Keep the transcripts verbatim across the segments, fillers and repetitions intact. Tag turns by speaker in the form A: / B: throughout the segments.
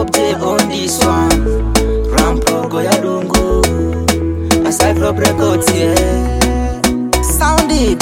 A: Bob J on this one. Rampro Goyadungu. Aside from records, yeah. Sound it.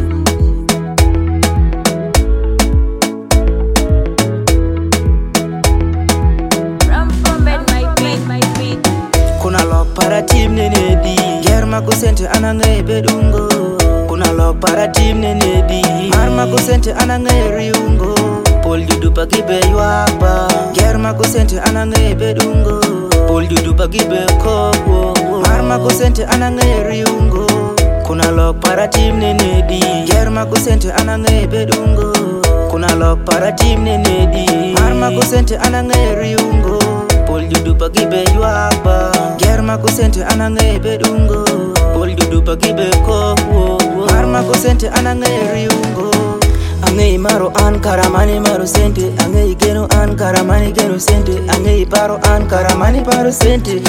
A: Kuna lok para team nene di Germa kusente anange bedungo. Kuna lok para team nene di Marma kusente anange riungo. Pol judu pagi be yuaba Germa kusente anange bedungo. Pol judu pagi be kogo Marma kusente anange riungo. Kuna lok para team nene di Germa kusente anange bedungo. Kuna lok para team nene di Marma kusente anange riungo. Pol judu pagi be yuaba Germa kusente anange bedungo. Pol judu pagi be kogo Marma kusente anange riungo. Angai maro an karamani maro sente. Angai geno an karamani geno sente. Angai paro an karamani paro sente.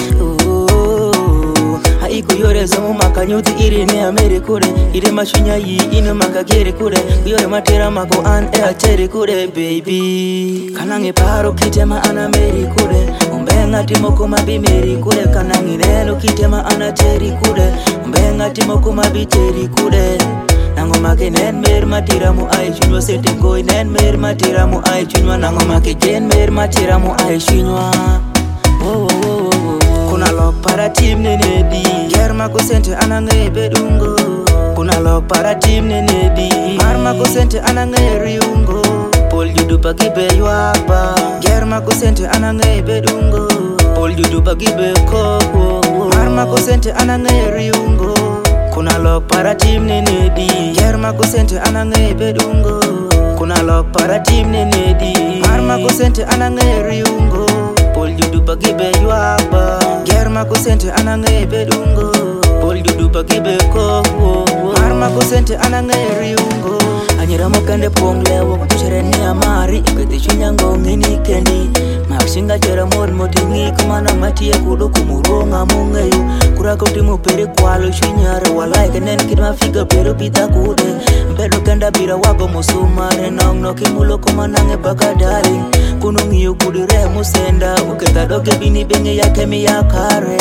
A: Oh, haiku yore zomu makanyuti iri ne amere kure. Ire mashunya yi ino makagere kure. Yore matera mako an e achere kure baby. Kanange paro kitema anameri kure. Umbenga timoko mabi meri kure. Kanange neno kitema anateri kure. Umbenga timoko mabi teri kure. Nango make nen mer matira mu ai chunwa sete koi nen mer matira mu ai chunwa. Nango make jen mer matira mu ai chunwa. Oh, oh, oh, oh. Kuna lok para team nene di Germa kusente anange bedungo. Kuna lok para team nene di Marma kusente anange riungo. Pol judu pagi be yuaba Germa kusente anange bedungo. Pol judu pagi be kogo Marma kusente anange riungo. Kuna lok para team nene di Germa kusente anange bedungo. Kuna lok para team nene di Marma kusente anange riungo. Pol judu pagi be yuaba Germa kusente anange bedungo. Pol judu pagi be kogo Marma kusente anange riungo. Anyira mokande pong lewo kutushere ni amari Ikete chunyango ngini kendi Makshinga jera mod motingi kumana matie kudu kumuronga mungayu. Kuraka utimu pere kwalo shinyare walai kenen kidma figa pero pita kude. Mbedo kanda bira wago musumare nong no kimulo kumanange baka darling. Kunungi yukudire musenda uketa doge bini benye yake miyakare.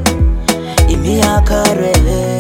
A: Imi yakare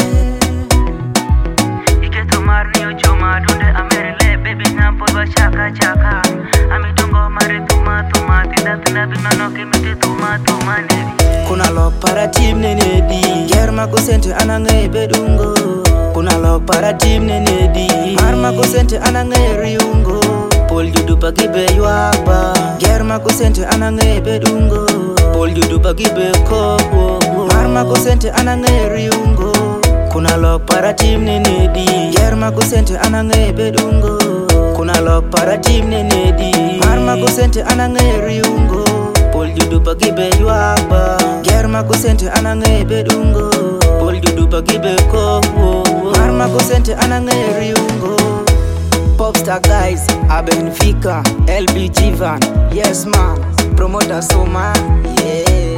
A: Iketo marni uchoma dunde amerile baby nyampo wa chaka chaka. Amitungo mare tuma tuma tinda tinda bimano kimite tuma tuma nevi. Kuna lok para team nene di Germa kusente anange bedungo. Kuna lok para team nene di Marma kusente anange riungo. Pol judu pagi be yuaba Germa kusente anange bedungo. Pol judu pagi be kogo Marma kusente anange riungo. Kuna lok para team nene di Germa kusente anange bedungo. Kuna lok para team nene di Marma kusente anange riungo. Pol judu pagi be yuaba Germa kusente anange bedungo. Pol judu pagi be kogo Marma kusente anange riungo. Popstar guys, Abenfica, L B Jivan, yes man, promoter Soma, yeah.